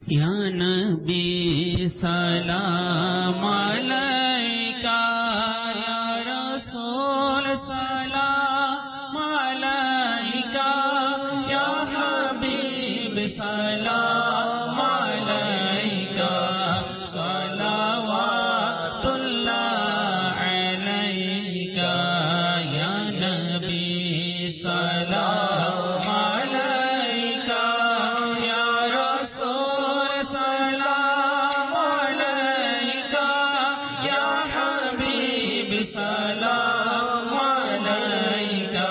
یا نبی سلام علیکہ، یا رسول سلام علیکہ، یا حبیب سلام علیکہ، صلوات اللہ علیکہ، یا نبی سلام علیکہ، یا رسول سلام علیکہ، یا حبیب سلام علیکہ،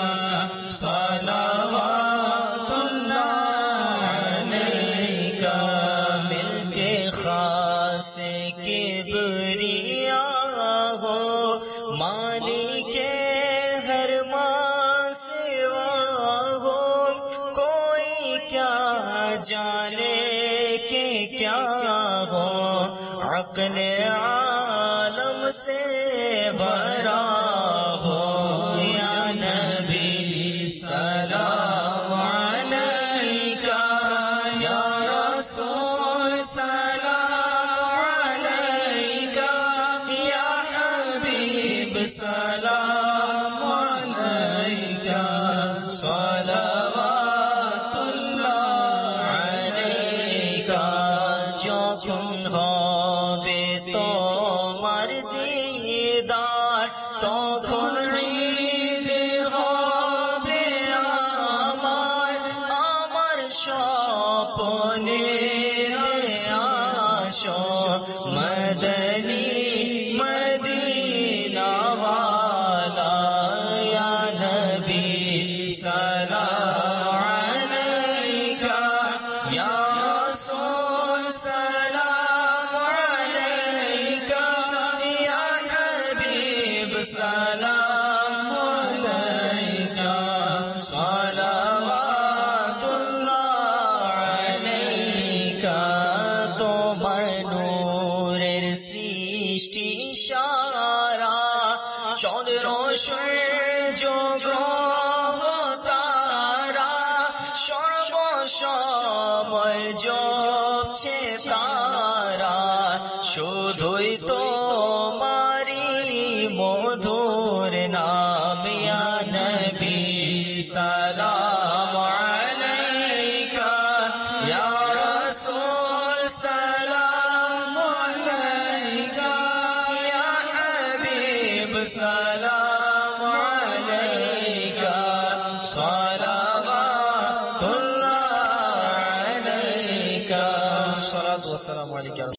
صلوات اللہ علیکہ۔ مل کے خاص کبریا ہو، مالک ہر ماں سوا ہو، کوئی کیا جانے کہ کیا ہو، عقل عالم سے بھرا ہو۔ یا نبی سلام علیکہ، یا رسول سلام علیکہ، یا حبیب سلام علیکہ، صلوات اللہ علیکہ۔ جو تم ہوے تو مردیدار، تو کھل عید ہوے آمار، آمار شاپنے آشو مدنی مدینہ والا۔ یا نبی سلام علیکہ، یا رسول سلام علیکہ، یا حبیب سلام علیکہ، صلوات اللہ علیکہ۔ তোমার নূরের সৃষ্টি সারা, চন্দ্র সূর্য গ্রহ তারা, সর্বসময় জ্বলছে তারা, শুধুই তোমারই মধুর নাম। ইয়া নবী سلام علیکہ، یا رسول سلام علیکہ، یا حبیب سلام علیکہ، صلوات اللہ علیکہ۔ الصلاۃ والسلام علیکم۔